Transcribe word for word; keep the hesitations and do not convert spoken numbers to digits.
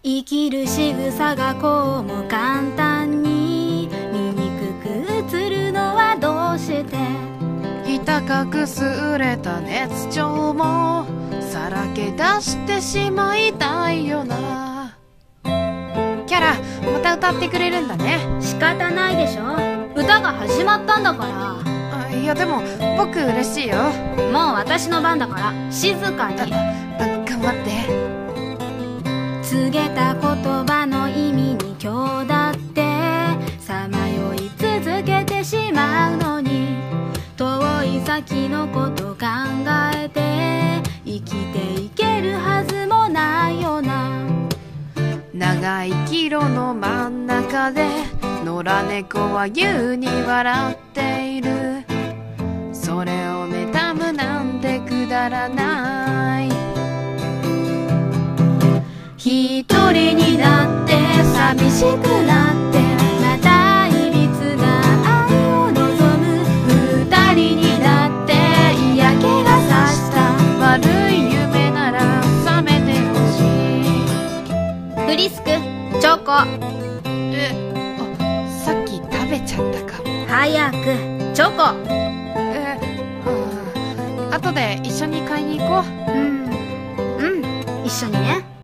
生きる仕草がこうも簡単に醜く映るのはどうして。 高くすれた熱情もさらけ出してしまいたいよな。キャラ、また歌ってくれるんだね。 仕方ないでしょ、歌が始まったんだから。 いやでも僕嬉しいよ。 もう私の番だから静かに。 頑張って。 告げた言葉の意味に今日だってさまよい続けてしまうのに、遠い先のこと考えて生きていけるはずもないよな。 長い岐路の真ん中で野良猫は優に笑っている。それを妬むなんてくだらない。 一人になって寂しくなってまたいびつな愛を望む。二人になって嫌気がさした悪い夢なら覚めてほしい。 フリスクチョコ。 え、あ、さっき食べちゃったかも。 早くチョコ。 え、あ、後で一緒に買いに行こう。 うんうん、一緒にね。